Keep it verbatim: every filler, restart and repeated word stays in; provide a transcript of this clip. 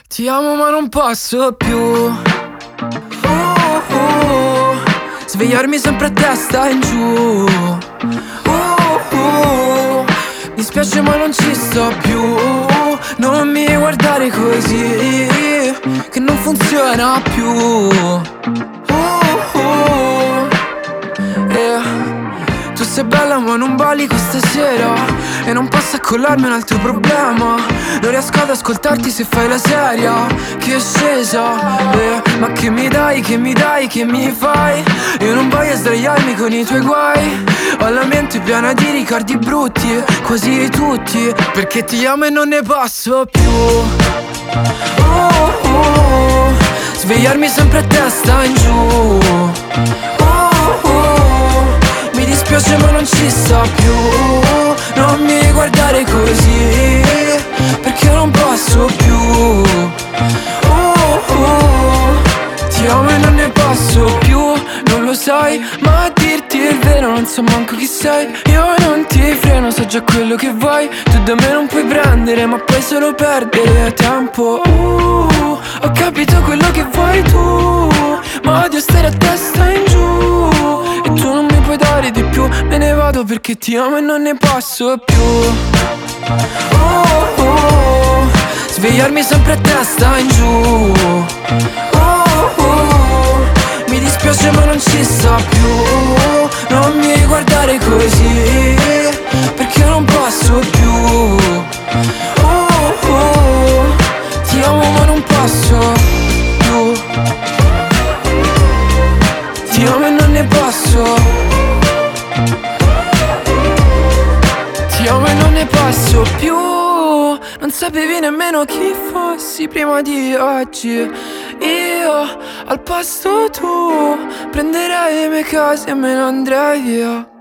Ti amo ma non posso più. uh, uh, Svegliarmi sempre a testa in giù. uh, uh, Mi spiace ma non ci sto più. Non mi guardare così, che non funziona più. uh, uh, yeah. Tu sei bella ma non balli questa sera, e non posso accollarmi un altro problema. Non riesco ad ascoltarti se fai la seria, che è scesa, eh, ma che mi dai, che mi dai, che mi fai? Io non voglio sdraiarmi con i tuoi guai. Ho la mente piena di ricordi brutti, quasi tutti, perché ti amo e non ne posso più. oh, oh, Svegliarmi sempre a testa in giù. oh, oh, Mi dispiace ma non ci sto più. Non mi guardare così, perché non posso più. oh, oh, Ti amo e non ne posso più. Non lo sai, ma a dirti il vero non so manco chi sei. Io non ti freno, so già quello che vuoi. Tu da me non puoi prendere, ma puoi solo perdere tempo. uh, Ho capito quello che vuoi tu, ma odio stare a testa in giù. E tu non mi puoi dare di più. Me ne vado perché ti amo e non ne posso più. oh, oh, Svegliarmi sempre a testa in giù. oh, oh, Mi dispiace ma non ci sto più. Non mi guardare così, perché non posso più. oh, oh, Ti amo ma non posso più. Ti amo e non ne posso. Ti amo e non ne posso più. Non sapevi nemmeno chi fossi prima di oggi. Io al posto tu prenderei le mie cose e me ne andrei via.